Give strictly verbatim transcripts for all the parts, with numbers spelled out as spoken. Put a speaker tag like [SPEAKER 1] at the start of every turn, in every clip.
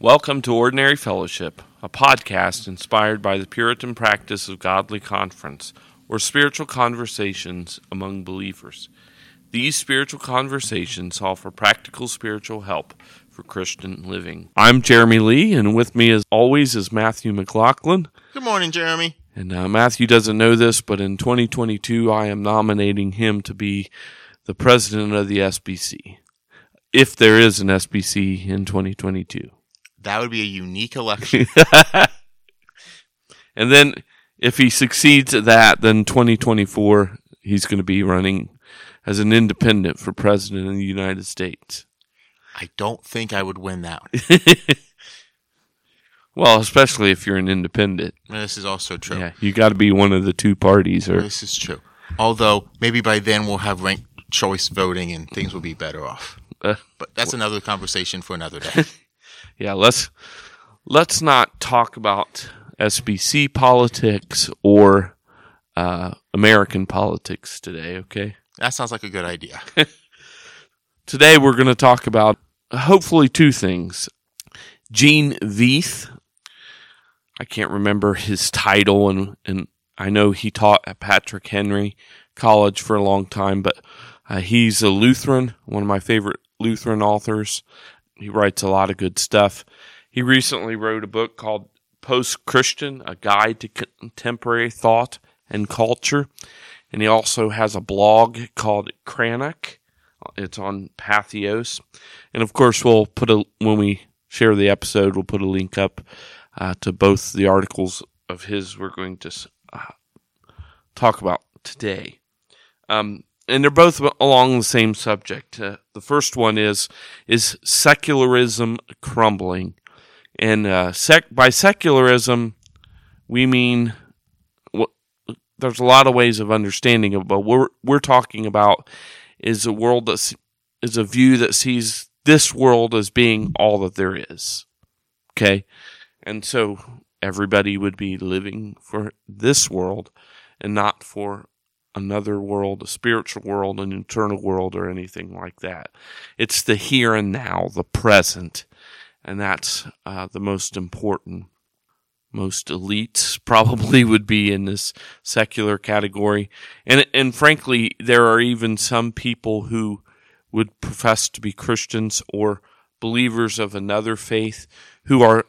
[SPEAKER 1] Welcome to Ordinary Fellowship, a podcast inspired by the Puritan practice of godly conference, or spiritual conversations among believers. These spiritual conversations offer practical spiritual help for Christian living. I'm Jeremy Lee, and with me as always is Matthew McLaughlin.
[SPEAKER 2] Good morning, Jeremy.
[SPEAKER 1] And uh, Matthew doesn't know this, but in twenty twenty-two I am nominating him to be the president of the S B C, if there is an S B C in twenty twenty-two.
[SPEAKER 2] That would be a unique election.
[SPEAKER 1] And then if he succeeds at that, then twenty twenty-four, he's going to be running as an independent for president of the United States.
[SPEAKER 2] I don't think I would win that one.
[SPEAKER 1] Well, especially if you're an independent.
[SPEAKER 2] This is also true.
[SPEAKER 1] Yeah, you got to be one of the two parties. Or
[SPEAKER 2] This is true. Although, maybe by then we'll have ranked choice voting and things will be better off.
[SPEAKER 1] Uh,
[SPEAKER 2] but that's another conversation for another day.
[SPEAKER 1] Yeah, let's let's not talk about S B C politics or uh, American politics today, okay?
[SPEAKER 2] That sounds like a good idea.
[SPEAKER 1] Today we're going to talk about hopefully two things. Gene Veith, I can't remember his title, and, and I know he taught at Patrick Henry College for a long time, but uh, he's a Lutheran, one of my favorite Lutheran authors. He writes a lot of good stuff. He recently wrote a book called Post-Christian, A Guide to Contemporary Thought and Culture. And he also has a blog called Cranach. It's on Patheos. And of course, we'll put a, when we share the episode, we'll put a link up uh, to both the articles of his we're going to uh, talk about today. Um, And they're both along the same subject. Uh, the first one is, is secularism crumbling? And uh, sec- by secularism, we mean, what, there's a lot of ways of understanding it, but what we're, we're talking about is a world that is a view that sees this world as being all that there is. Okay? And so everybody would be living for this world and not for another world, a spiritual world, an eternal world, or anything like that. It's the here and now, the present, and that's uh, the most important. Most elites probably would be in this secular category. And, and frankly, there are even some people who would profess to be Christians or believers of another faith who are,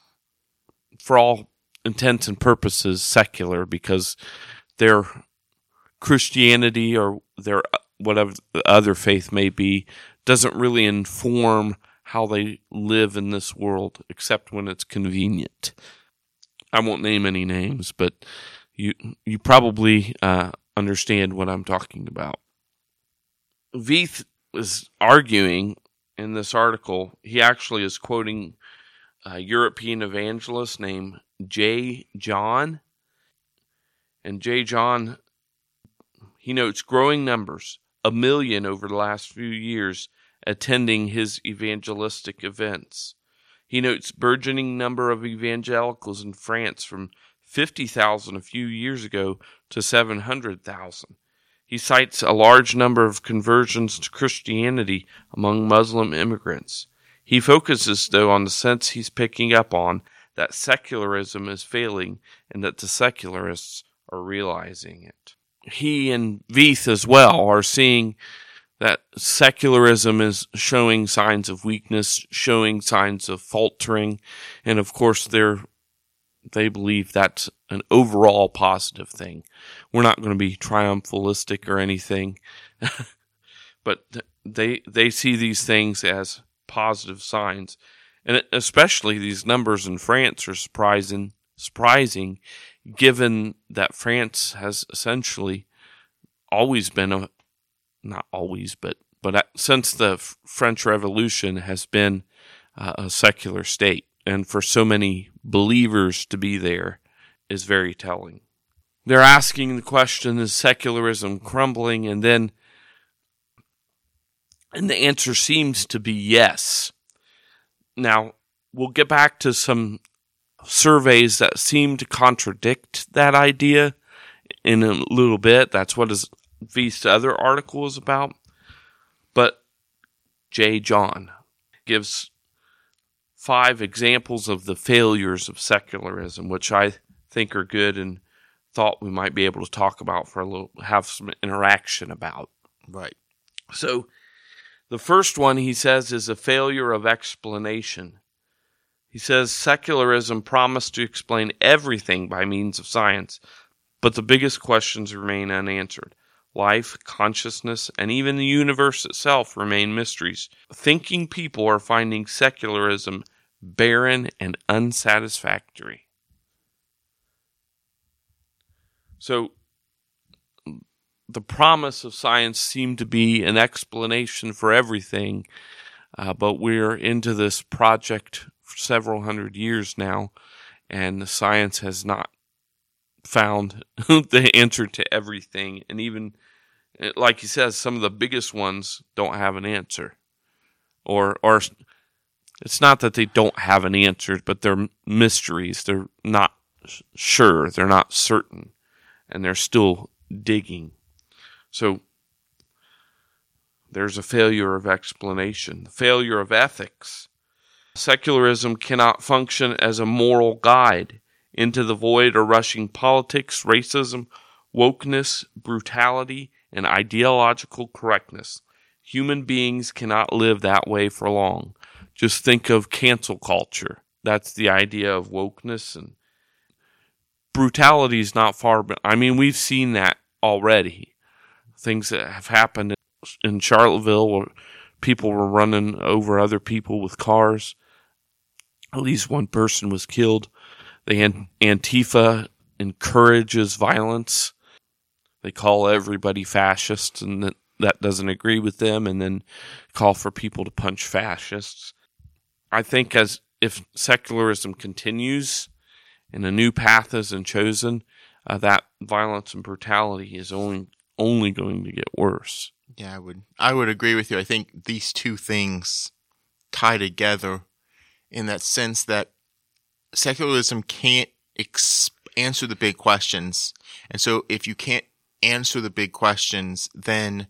[SPEAKER 1] for all intents and purposes, secular because they're Christianity or their whatever the other faith may be doesn't really inform how they live in this world, except when it's convenient. I won't name any names, but you you probably uh, understand what I'm talking about. Veith is arguing in this article. He actually is quoting a European evangelist named J. John, and J. John. He notes growing numbers, a million over the last few years, attending his evangelistic events. He notes burgeoning number of evangelicals in France from fifty thousand a few years ago to seven hundred thousand. He cites a large number of conversions to Christianity among Muslim immigrants. He focuses, though, on the sense he's picking up on that secularism is failing and that the secularists are realizing it. He and Veith as well are seeing that secularism is showing signs of weakness, showing signs of faltering, and of course they're, they believe that's an overall positive thing. We're not going to be triumphalistic or anything, but they they see these things as positive signs, and especially these numbers in France are surprising, surprising. Given that France has essentially always been a, not always, but, but since the French Revolution has been uh, a secular state. And for so many believers to be there is very telling. They're asking the question, is secularism crumbling? And then, and the answer seems to be yes. Now, we'll get back to some surveys that seem to contradict that idea in a little bit. That's what his Veith's other article is about. But J. John gives five examples of the failures of secularism, which I think are good and thought we might be able to talk about for a little, have some interaction about.
[SPEAKER 2] Right.
[SPEAKER 1] So the first one, he says, is a failure of explanation. He says secularism promised to explain everything by means of science, but the biggest questions remain unanswered. Life, consciousness, and even the universe itself remain mysteries. Thinking people are finding secularism barren and unsatisfactory. So, the promise of science seemed to be an explanation for everything, uh, but we're into this project for several hundred years now, and the science has not found the answer to everything. And even, like he says, some of the biggest ones don't have an answer. Or, or it's not that they don't have an answer, but they're mysteries. They're not sure. They're not certain. And they're still digging. So there's a failure of explanation, the failure of ethics. Secularism cannot function as a moral guide. Into the void are rushing politics, racism, wokeness, brutality, and ideological correctness. Human beings cannot live that way for long. Just think of cancel culture. That's the idea of wokeness, and brutality is not far, but I mean, we've seen that already. Things that have happened in Charlottesville where people were running over other people with cars. At least one person was killed. The Antifa encourages violence. They call everybody fascists, and that, that doesn't agree with them, and then call for people to punch fascists. I think as if secularism continues and a new path isn't chosen, uh, that violence and brutality is only only going to get worse.
[SPEAKER 2] Yeah, I would I would agree with you. I think these two things tie together in that sense that secularism can't ex- answer the big questions. And so if you can't answer the big questions, then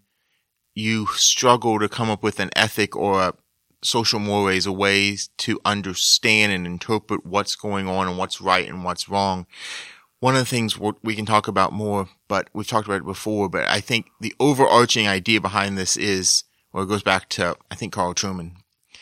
[SPEAKER 2] you struggle to come up with an ethic or a social mores, or ways to understand and interpret what's going on and what's right and what's wrong. One of the things we can talk about more, but we've talked about it before, but I think the overarching idea behind this is, or it goes back to, I think, Carl Truman.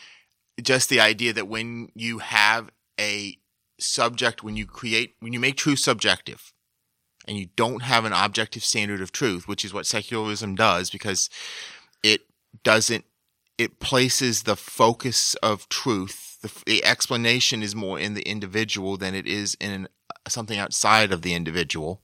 [SPEAKER 2] Just the idea that when you have a subject, when you create, when you make truth subjective, and you don't have an objective standard of truth, which is what secularism does, because it doesn't, it places the focus of truth, the, the explanation is more in the individual than it is in something outside of the individual,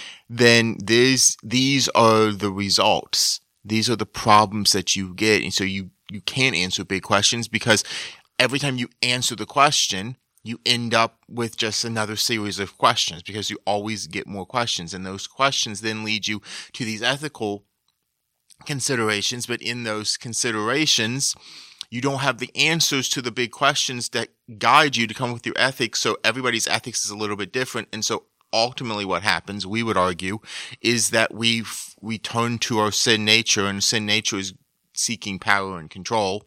[SPEAKER 2] then these, these are the results. These are the problems that you get. And so you, you can't answer big questions, because every time you answer the question, you end up with just another series of questions, because you always get more questions. And those questions then lead you to these ethical considerations. But in those considerations, you don't have the answers to the big questions that guide you to come up with your ethics. So everybody's ethics is a little bit different. And so ultimately what happens, we would argue, is that we we turn to our sin nature, and sin nature is seeking power and control.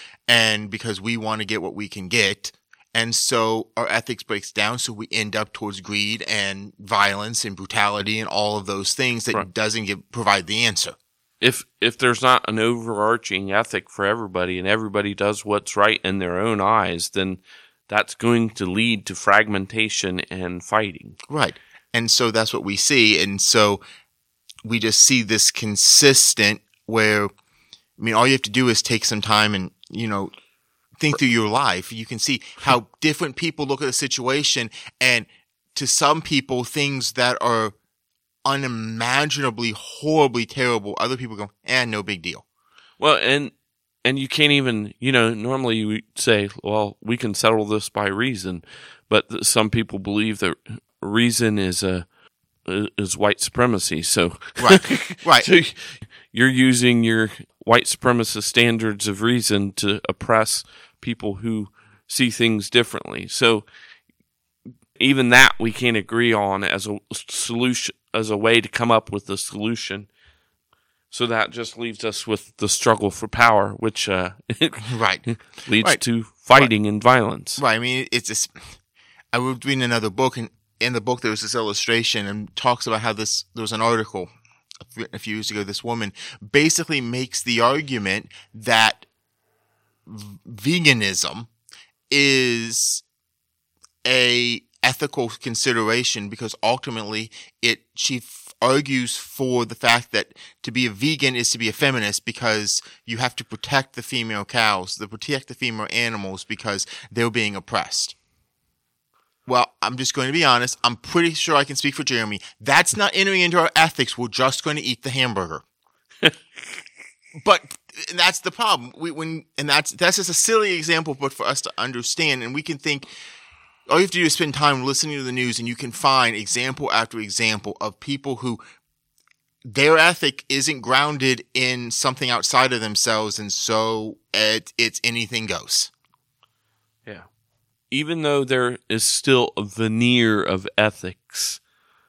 [SPEAKER 2] And because we want to get what we can get, and so our ethics breaks down, so we end up towards greed and violence and brutality and all of those things that right. doesn't give, provide the answer.
[SPEAKER 1] If if there's not an overarching ethic for everybody, and everybody does what's right in their own eyes, then that's going to lead to fragmentation and fighting.
[SPEAKER 2] Right. And so that's what we see. And so we just see this consistent where, I mean, all you have to do is take some time and, you know, think through your life. You can see how different people look at a situation, and to some people, things that are unimaginably, horribly terrible, other people go, eh, no big deal.
[SPEAKER 1] Well, and and you can't even, you know, normally you would say, well, we can settle this by reason, but some people believe that reason is a is white supremacy. So
[SPEAKER 2] right, right.
[SPEAKER 1] So you're using your white supremacist standards of reason to oppress people who see things differently. So even that we can't agree on as a solution, as a way to come up with a solution. So that just leaves us with the struggle for power, which uh,
[SPEAKER 2] right.
[SPEAKER 1] leads
[SPEAKER 2] right.
[SPEAKER 1] to fighting right. and violence.
[SPEAKER 2] Right. I mean, it's this. I was reading another book, and in the book there was this illustration and talks about how this. There was an article a few years ago. This woman basically makes the argument that v- veganism is a ethical consideration because ultimately it she f- argues for the fact that to be a vegan is to be a feminist because you have to protect the female cows, to protect the female animals because they're being oppressed. Well, I'm just going to be honest. I'm pretty sure I can speak for Jeremy. That's not entering into our ethics. We're just going to eat the hamburger. But and that's the problem. We, when and that's that's just a silly example, but for us to understand, and we can think. All you have to do is spend time listening to the news, and you can find example after example of people who their ethic isn't grounded in something outside of themselves, and so it, it's anything goes.
[SPEAKER 1] Yeah. Even though there is still a veneer of ethics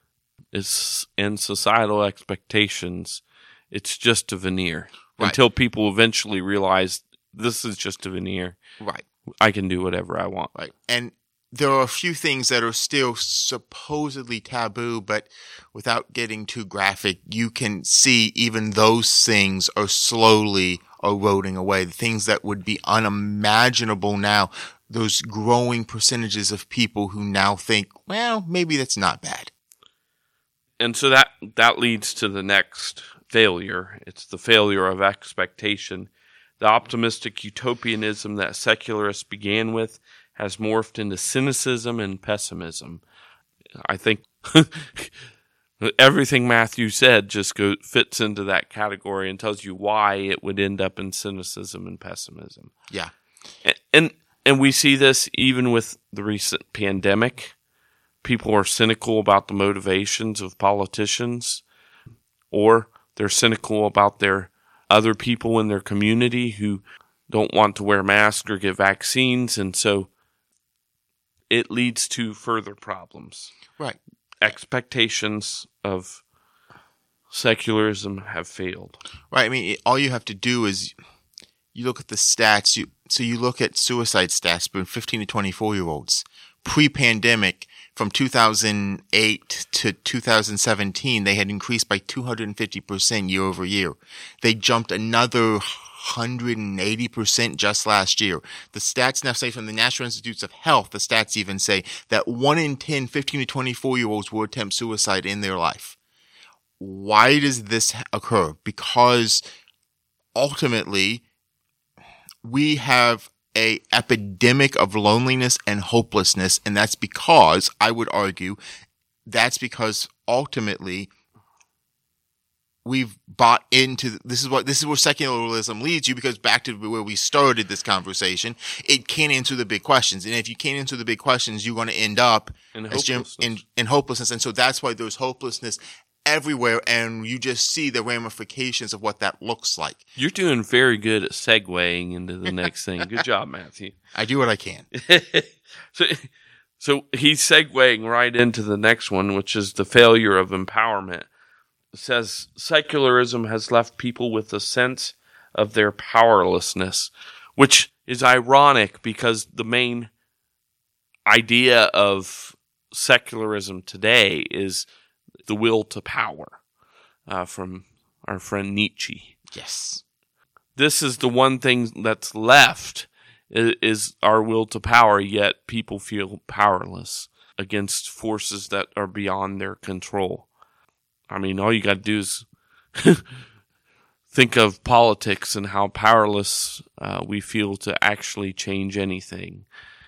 [SPEAKER 1] is and societal expectations, it's just a veneer. Right. Until people eventually realize this is just a veneer.
[SPEAKER 2] Right.
[SPEAKER 1] I can do whatever I want.
[SPEAKER 2] Right. And there are a few things that are still supposedly taboo, but without getting too graphic, you can see even those things are slowly eroding away. The things that would be unimaginable now, those growing percentages of people who now think, well, maybe that's not bad.
[SPEAKER 1] And so that, that leads to the next failure. It's the failure of expectation. The optimistic utopianism that secularists began with has morphed into cynicism and pessimism. I think everything Matthew said just go, fits into that category and tells you why it would end up in cynicism and pessimism.
[SPEAKER 2] Yeah.
[SPEAKER 1] And, and, and we see this even with the recent pandemic. People are cynical about the motivations of politicians, or they're cynical about their other people in their community who don't want to wear masks or get vaccines, and so it leads to further problems.
[SPEAKER 2] Right.
[SPEAKER 1] Expectations of secularism have failed.
[SPEAKER 2] Right. I mean, it, all you have to do is you look at the stats. You, so you look at suicide stats for fifteen to twenty-four year olds. Pre-pandemic, from two thousand eight to two thousand seventeen, they had increased by two hundred fifty percent year over year. They jumped another one hundred eighty percent just last year. The stats now say from the National Institutes of Health, the stats even say that one in ten fifteen to twenty-four year olds will attempt suicide in their life. Why does this occur? Because ultimately we have a epidemic of loneliness and hopelessness, and that's because, I would argue, that's because ultimately we've bought into, this is what, this is where secularism leads you, because back to where we started this conversation, it can't answer the big questions. And if you can't answer the big questions, you're going to end up
[SPEAKER 1] in
[SPEAKER 2] as Jim,
[SPEAKER 1] hopelessness.
[SPEAKER 2] In, in hopelessness. And so that's why there's hopelessness everywhere, and you just see the ramifications of what that looks like.
[SPEAKER 1] You're doing very good at segueing into the next thing. Good job, Matthew.
[SPEAKER 2] I do what I can.
[SPEAKER 1] so, so he's segueing right into the next one, which is the failure of empowerment. It says secularism has left people with a sense of their powerlessness, which is ironic because the main idea of secularism today is the will to power, uh, from our friend Nietzsche.
[SPEAKER 2] Yes.
[SPEAKER 1] This is the one thing that's left is, is our will to power, yet people feel powerless against forces that are beyond their control. I mean, all you got to do is think of politics and how powerless uh, we feel to actually change anything.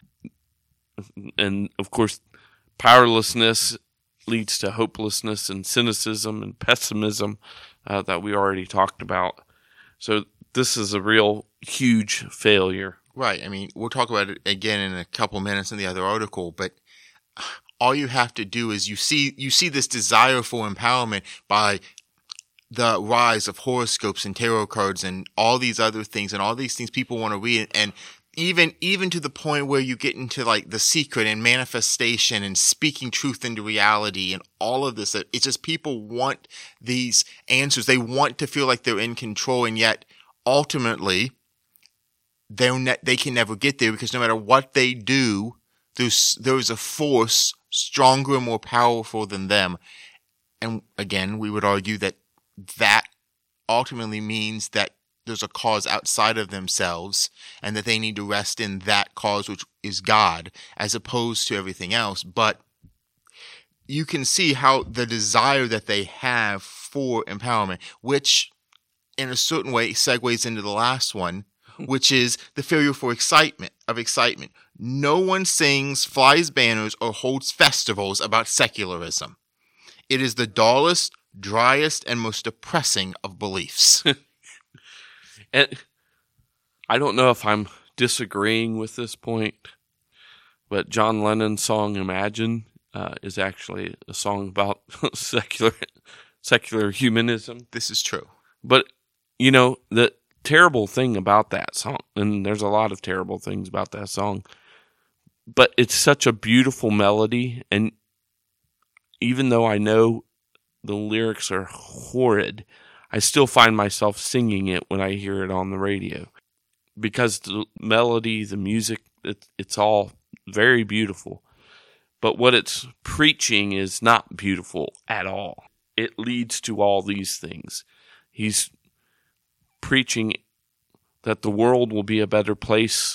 [SPEAKER 1] And, of course, powerlessness leads to hopelessness and cynicism and pessimism uh, that we already talked about. So this is a real huge failure.
[SPEAKER 2] Right. I mean, we'll talk about it again in a couple minutes in the other article, but all you have to do is you see you see this desire for empowerment by the rise of horoscopes and tarot cards and all these other things, and all these things people want to read, and Even, even to the point where you get into like The Secret and manifestation and speaking truth into reality and all of this. It's just people want these answers. They want to feel like they're in control. And yet ultimately they'll ne- they can never get there, because no matter what they do, there's there's a force stronger and more powerful than them. And again, we would argue that that ultimately means that there's a cause outside of themselves, and that they need to rest in that cause, which is God, as opposed to everything else. But you can see how the desire that they have for empowerment, which in a certain way segues into the last one, which is the failure for excitement of excitement. No one sings, flies banners, or holds festivals about secularism. It is the dullest, driest, and most depressing of beliefs.
[SPEAKER 1] And I don't know if I'm disagreeing with this point, but John Lennon's song Imagine uh, is actually a song about secular secular humanism.
[SPEAKER 2] This is true.
[SPEAKER 1] But, you know, the terrible thing about that song, and there's a lot of terrible things about that song, but it's such a beautiful melody, and even though I know the lyrics are horrid, I still find myself singing it when I hear it on the radio, because the melody, the music, it, it's all very beautiful. But what it's preaching is not beautiful at all. It leads to all these things. He's preaching that the world will be a better place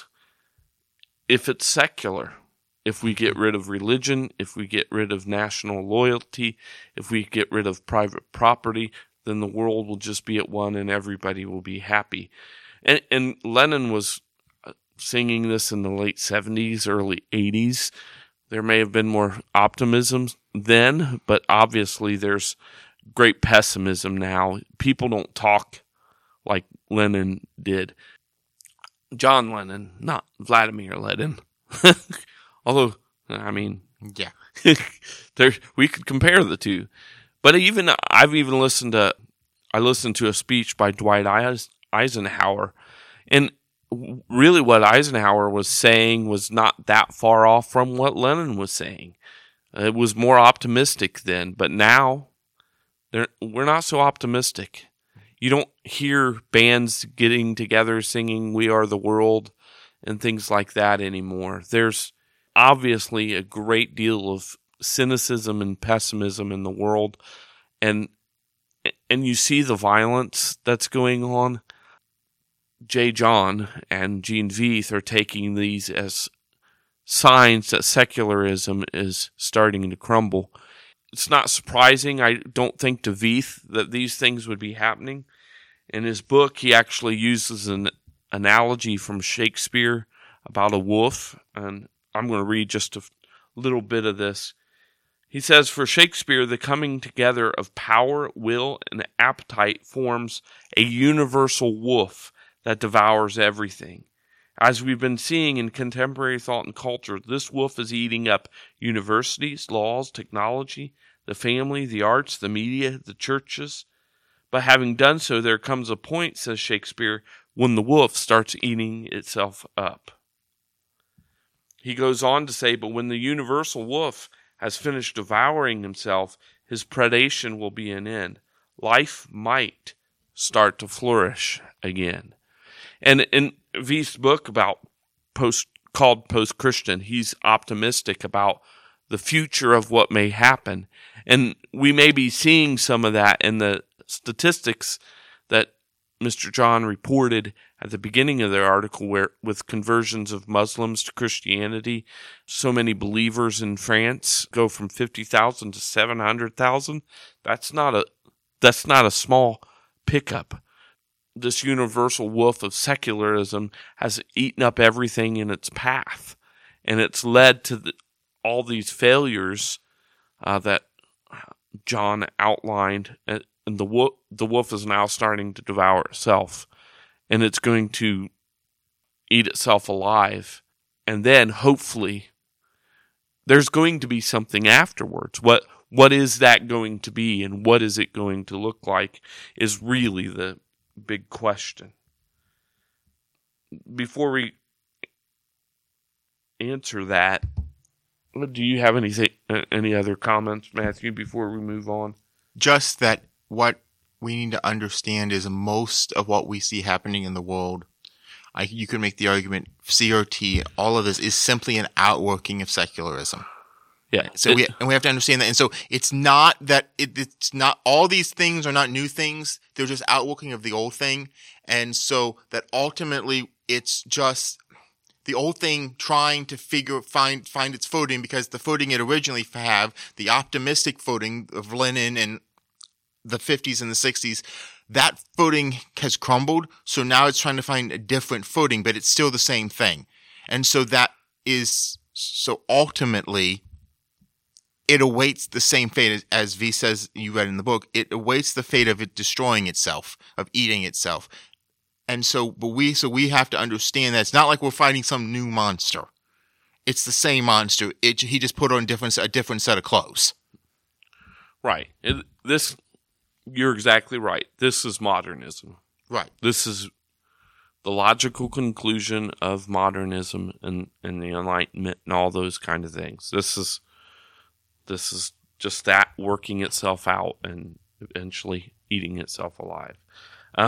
[SPEAKER 1] if it's secular. If we get rid of religion, if we get rid of national loyalty, if we get rid of private property, then the world will just be at one and everybody will be happy. And, and Lennon was singing this in the late seventies, early eighties. There may have been more optimism then, but obviously there's great pessimism now. People don't talk like Lennon did. John Lennon, not Vladimir Lenin. Although, I mean,
[SPEAKER 2] yeah,
[SPEAKER 1] there we could compare the two. But even I've even listened to I listened to a speech by Dwight Eisenhower, and really what Eisenhower was saying was not that far off from what Lenin was saying. It was more optimistic then, but now we're not so optimistic. You don't hear bands getting together singing "We Are the World" and things like that anymore. There's obviously a great deal of cynicism and pessimism in the world, and and you see the violence that's going on. J. John and Gene Veith are taking these as signs that secularism is starting to crumble. It's not surprising, I don't think, to Veith that these things would be happening. In his book, he actually uses an analogy from Shakespeare about a wolf, and I'm going to read just a little bit of this. He says, "For Shakespeare, the coming together of power, will, and appetite forms a universal wolf that devours everything. As we've been seeing in contemporary thought and culture, this wolf is eating up universities, laws, technology, the family, the arts, the media, the churches. But having done so, there comes a point," says Shakespeare, "when the wolf starts eating itself up." He goes on to say, "But when the universal wolf has finished devouring himself, his predation will be an end. Life might start to flourish again." And in Veith's book about post called Post-Christian, he's optimistic about the future of what may happen. And we may be seeing some of that in the statistics that Mister John reported at the beginning of their article, where with conversions of Muslims to Christianity, so many believers in France go from fifty thousand to seven hundred thousand. That's not a that's not a small pickup. This universal wolf of secularism has eaten up everything in its path, and it's led to the, all these failures uh, that John outlined. And the wolf, the wolf is now starting to devour itself, and it's going to eat itself alive. And then, hopefully, there's going to be something afterwards. What what is that going to be, and what is it going to look like, is really the big question. Before we answer that, do you have anything, any other comments, Matthew, before we move on?
[SPEAKER 2] Just that what we need to understand is most of what we see happening in the world I, you can make the argument C R T, all of this is simply an outworking of secularism.
[SPEAKER 1] Yeah.
[SPEAKER 2] So
[SPEAKER 1] it,
[SPEAKER 2] we and we have to understand that. And so it's not that it, it's not all these things are not new things. They're just outworking of the old thing. And so that ultimately it's just the old thing trying to figure, find, find its footing, because the footing it originally have, the optimistic footing of Lenin and the fifties and the sixties, that footing has crumbled. So now it's trying to find a different footing, but it's still the same thing. And so that is, so ultimately, it awaits the same fate as, as V says you read in the book. It awaits the fate of it destroying itself, of eating itself. And so, but we, so we have to understand that it's not like we're fighting some new monster. It's the same monster. It, he just put on different, a different set of clothes.
[SPEAKER 1] Right. It, this, you're exactly right. This is modernism.
[SPEAKER 2] Right.
[SPEAKER 1] This is the logical conclusion of modernism and, and the Enlightenment and all those kind of things. This is, this is just that working itself out and eventually eating itself alive. Um,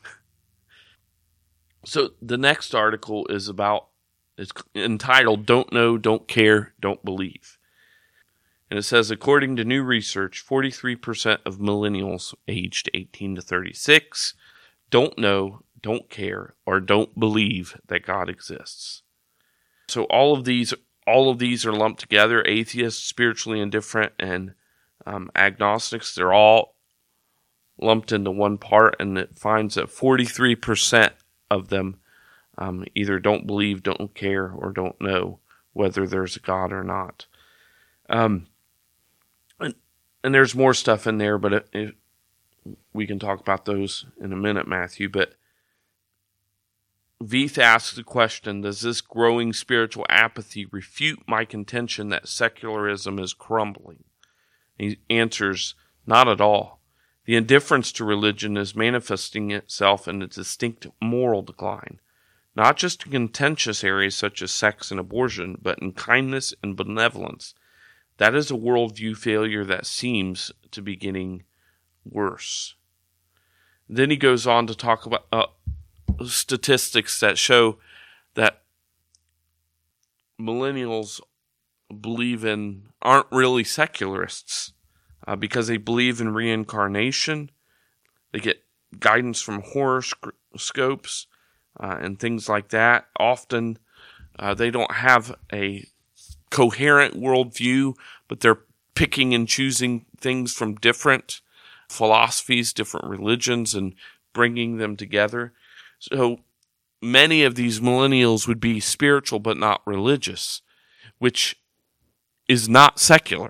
[SPEAKER 1] so the next article is about, it's entitled, Don't Know, Don't Care, Don't Believe. And it says, according to new research, forty-three percent of millennials aged eighteen to thirty-six don't know, don't care, or don't believe that God exists. So all of these, all of these are lumped together. Atheists, spiritually indifferent, and um, agnostics, they're all lumped into one part, and it finds that forty-three percent of them um, either don't believe, don't care, or don't know whether there's a God or not. Um, and, and there's more stuff in there, but it, it, we can talk about those in a minute, Matthew. But Veith asks the question, does this growing spiritual apathy refute my contention that secularism is crumbling? He answers, not at all. The indifference to religion is manifesting itself in a distinct moral decline, not just in contentious areas such as sex and abortion, but in kindness and benevolence. That is a worldview failure that seems to be getting worse. Then he goes on to talk about uh, statistics that show that millennials believe in, aren't really secularists uh, because they believe in reincarnation. They get guidance from horoscopes uh, and things like that. Often uh, they don't have a coherent worldview, but they're picking and choosing things from different philosophies, different religions, and bringing them together. So many of these millennials would be spiritual but not religious, which is not secular.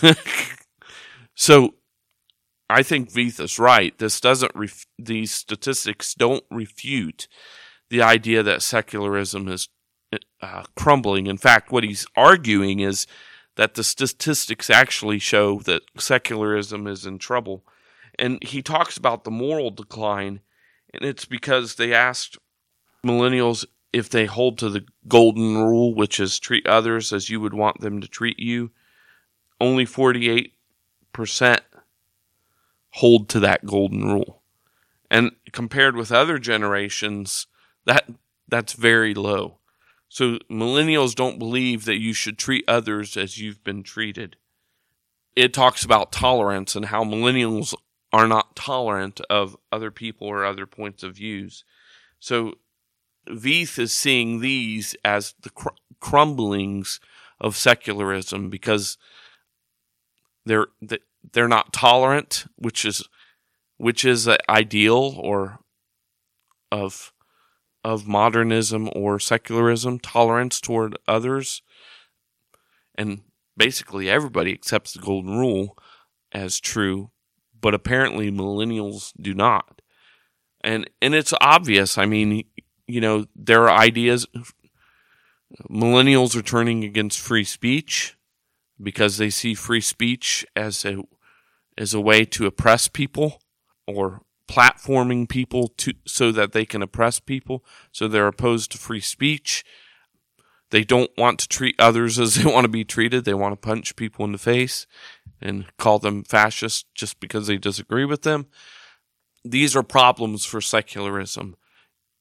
[SPEAKER 1] So I think Veith is right. This doesn't ref- these statistics don't refute the idea that secularism is uh, crumbling. In fact, what he's arguing is that the statistics actually show that secularism is in trouble. And he talks about the moral decline, and it's because they asked millennials if they hold to the golden rule, which is treat others as you would want them to treat you. Only forty-eight percent hold to that golden rule. And compared with other generations, that that's very low. So millennials don't believe that you should treat others as you've been treated. It talks about tolerance and how millennials are not tolerant of other people or other points of views. So Veith is seeing these as the cr- crumblings of secularism because they're they're not tolerant, which is which is an ideal or of of modernism or secularism, tolerance toward others. And basically everybody accepts the golden rule as true, but apparently millennials do not. And and it's obvious. I mean, you know, there are ideas. Millennials are turning against free speech because they see free speech as a as a way to oppress people, or platforming people to so that they can oppress people. So they're opposed to free speech. They don't want to treat others as they want to be treated. They want to punch people in the face and call them fascists just because they disagree with them. These are problems for secularism.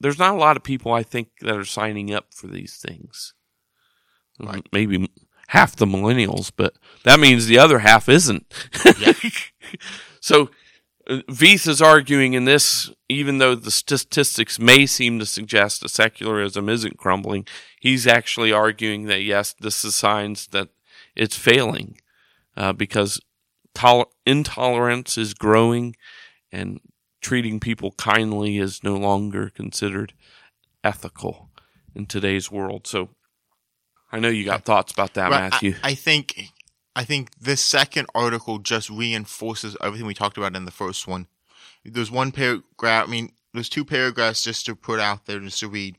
[SPEAKER 1] there's not a lot of people, I think, that are signing up for these things.
[SPEAKER 2] Right.
[SPEAKER 1] Maybe half the millennials, but that means the other half isn't.
[SPEAKER 2] Yeah.
[SPEAKER 1] So uh, Veith is arguing in this, even though the statistics may seem to suggest that secularism isn't crumbling, he's actually arguing that, yes, this is signs that it's failing uh, because tol- intolerance is growing and treating people kindly is no longer considered ethical in today's world. So I know you got thoughts about that,
[SPEAKER 2] Right.
[SPEAKER 1] Matthew.
[SPEAKER 2] I, I think I think this second article just reinforces everything we talked about in the first one. There's one paragraph, I mean, there's two paragraphs just to put out there just to read.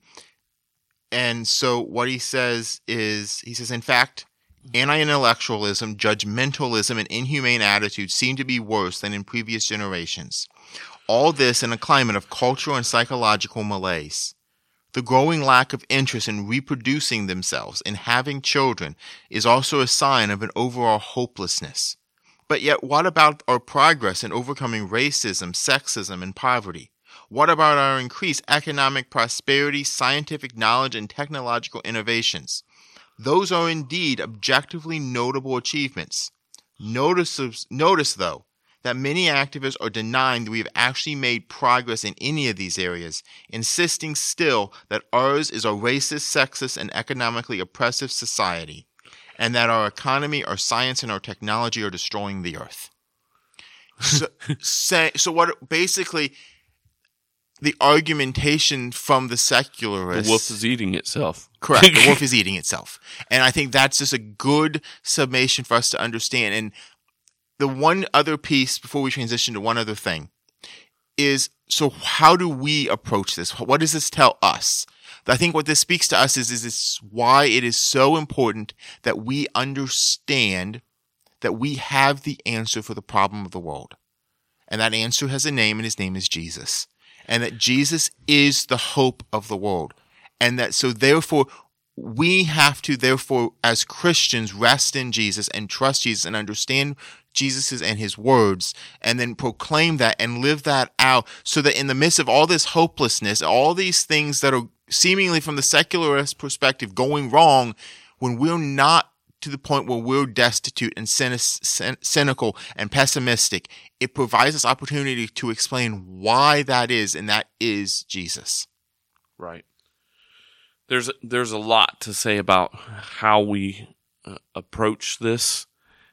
[SPEAKER 2] And so what he says is, he says, in fact, anti-intellectualism, judgmentalism, and inhumane attitudes seem to be worse than in previous generations. All this in a climate of cultural and psychological malaise. The growing lack of interest in reproducing themselves and having children is also a sign of an overall hopelessness. But yet, what about our progress in overcoming racism, sexism, and poverty? What about our increased economic prosperity, scientific knowledge, and technological innovations? Those are indeed objectively notable achievements. Notice, notice though, that many activists are denying that we have actually made progress in any of these areas, insisting still that ours is a racist, sexist, and economically oppressive society, and that our economy, our science, and our technology are destroying the earth. So, say, so what basically the argumentation from the secularists...
[SPEAKER 1] The wolf is eating itself.
[SPEAKER 2] Correct. The wolf is eating itself. And I think that's just a good summation for us to understand. And the one other piece before we transition to one other thing is, so how do we approach this? What does this tell us? I think what this speaks to us is, is this why it is so important that we understand that we have the answer for the problem of the world. And that answer has a name, and his name is Jesus. And that Jesus is the hope of the world. And that so therefore we have to therefore as Christians rest in Jesus and trust Jesus and understand Jesus and his words, and then proclaim that and live that out, so that in the midst of all this hopelessness, all these things that are seemingly from the secularist perspective going wrong, when we're not to the point where we're destitute and cynical and pessimistic, it provides us opportunity to explain why that is, and that is Jesus.
[SPEAKER 1] Right. There's there's a lot to say about how we uh, approach this.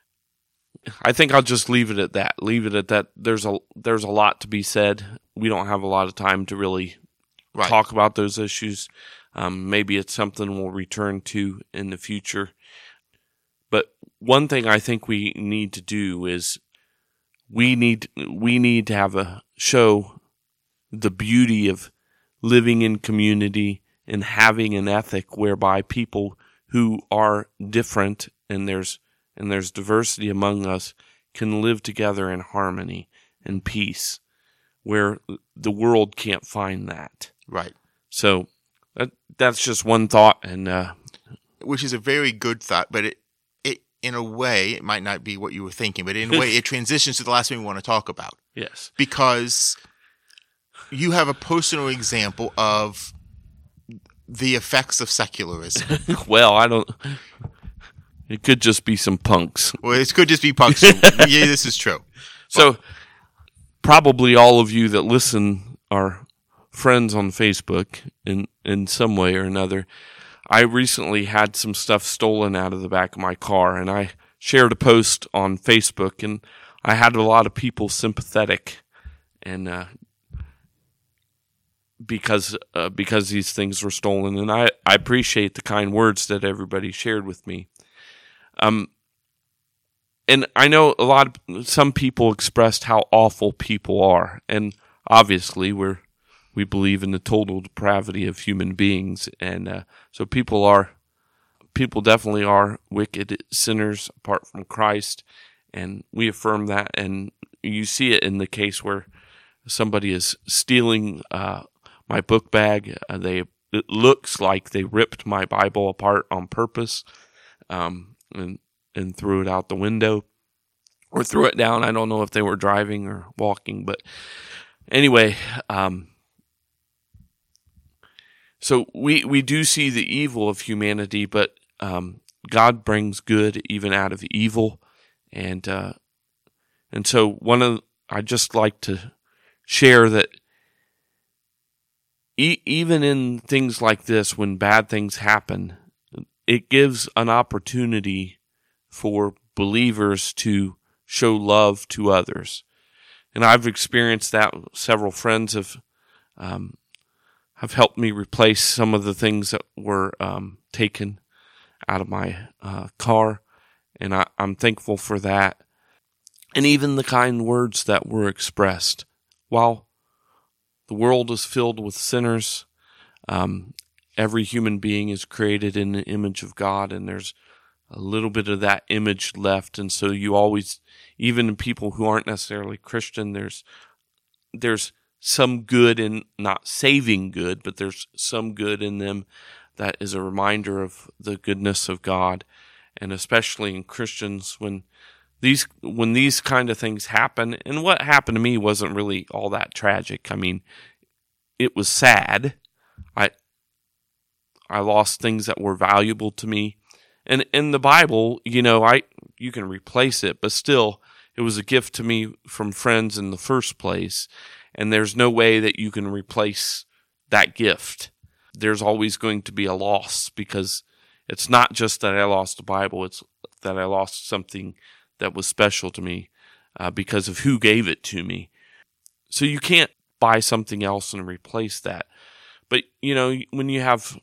[SPEAKER 1] I think I'll just leave it at that. Leave it at that. There's a there's a lot to be said. We don't have a lot of time to really right. talk about those issues. Um, maybe it's something we'll return to in the future. But one thing I think we need to do is we need we need to have a show the beauty of living in community and having an ethic whereby people who are different and there's and there's diversity among us can live together in harmony and peace, where the world can't find that.
[SPEAKER 2] Right.
[SPEAKER 1] So that that's just one thought, and uh,
[SPEAKER 2] which is a very good thought, but it it in a way it might not be what you were thinking, but in a way it transitions to the last thing we want to talk about.
[SPEAKER 1] Yes,
[SPEAKER 2] because you have a personal example of the effects of secularism.
[SPEAKER 1] Well, I don't. It could just be some punks.
[SPEAKER 2] Well, it could just be punks. Yeah, this is true.
[SPEAKER 1] So, probably all of you that listen are friends on Facebook in, in some way or another. I recently had some stuff stolen out of the back of my car, and I shared a post on Facebook, and I had a lot of people sympathetic, and uh, because uh, because these things were stolen, and I, I appreciate the kind words that everybody shared with me. Um, and I know a lot of, some people expressed how awful people are, and obviously we're, we believe in the total depravity of human beings, and, uh, so people are, people definitely are wicked sinners apart from Christ, and we affirm that, and you see it in the case where somebody is stealing, uh, my book bag. Uh, they, it looks like they ripped my Bible apart on purpose, um, and and threw it out the window or threw it down. I don't know if they were driving or walking, but anyway, um, So we, we do see the evil of humanity, but um, God brings good even out of evil. And uh, and so one of I just like to share that e- even in things like this, when bad things happen, it gives an opportunity for believers to show love to others. And I've experienced that. Several friends have um, have helped me replace some of the things that were um, taken out of my uh, car, and I, I'm thankful for that. And even the kind words that were expressed. While the world is filled with sinners, um, every human being is created in the image of God, and there's a little bit of that image left. And so you always, even in people who aren't necessarily Christian, there's there's some good in, not saving good, but there's some good in them that is a reminder of the goodness of God. And especially in Christians, when these when these kind of things happen, and what happened to me wasn't really all that tragic. I mean, it was sad. I I lost things that were valuable to me. And in the Bible, you know, I you can replace it, but still, it was a gift to me from friends in the first place. And there's no way that you can replace that gift. There's always going to be a loss, because it's not just that I lost the Bible, it's that I lost something that was special to me uh, because of who gave it to me. So you can't buy something else and replace that. But, you know, when you have...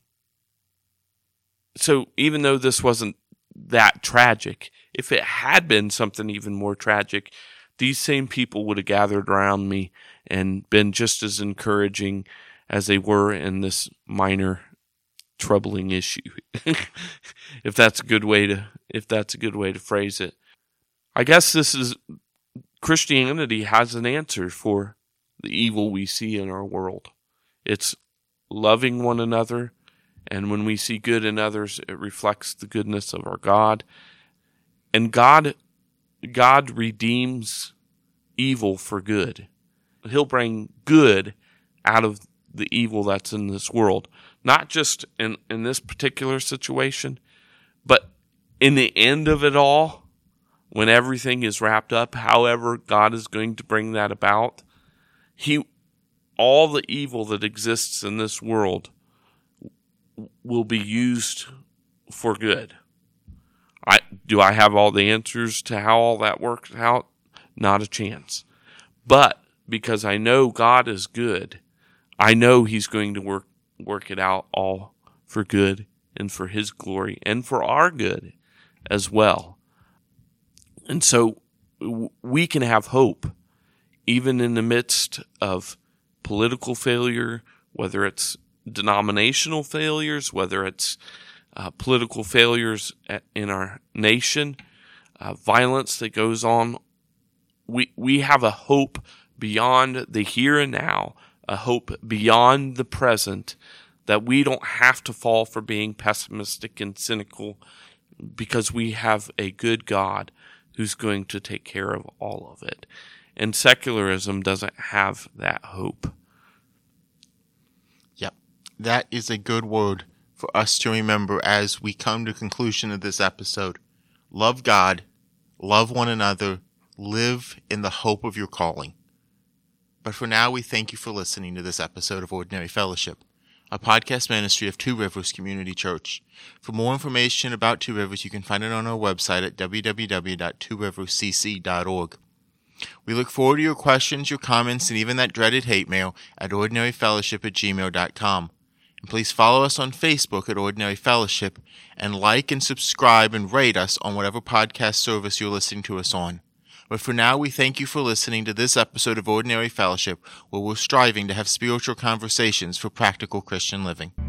[SPEAKER 1] So even though this wasn't that tragic, if it had been something even more tragic, these same people would have gathered around me and been just as encouraging as they were in this minor troubling issue. if that's a good way to if that's a good way to phrase it. I guess this is Christianity has an answer for the evil we see in our world. It's loving one another, and when we see good in others, it reflects the goodness of our God. And God God redeems evil for good. He'll bring good out of the evil that's in this world. Not just in, in this particular situation, but in the end of it all, when everything is wrapped up, however God is going to bring that about, He, all the evil that exists in this world will be used for good. I do I have all the answers to how all that works out? Not a chance. But because I know God is good, I know He's going to work work it out all for good and for His glory and for our good as well. And so we can have hope even in the midst of political failure, whether it's denominational failures, whether it's uh, political failures at, in our nation, uh, violence that goes on. We we have a hope beyond the here and now, a hope beyond the present, that we don't have to fall for being pessimistic and cynical, because we have a good God who's going to take care of all of it. And secularism doesn't have that hope.
[SPEAKER 2] Yep. That is a good word for us to remember as we come to the conclusion of this episode. Love God, love one another, live in the hope of your calling. But for now, we thank you for listening to this episode of Ordinary Fellowship, a podcast ministry of Two Rivers Community Church. For more information about Two Rivers, you can find it on our website at w w w dot two rivers c c dot org. We look forward to your questions, your comments, and even that dreaded hate mail at ordinary fellowship at gmail dot com. And please follow us on Facebook at Ordinary Fellowship, and like and subscribe and rate us on whatever podcast service you're listening to us on. But for now, we thank you for listening to this episode of Ordinary Fellowship, where we're striving to have spiritual conversations for practical Christian living.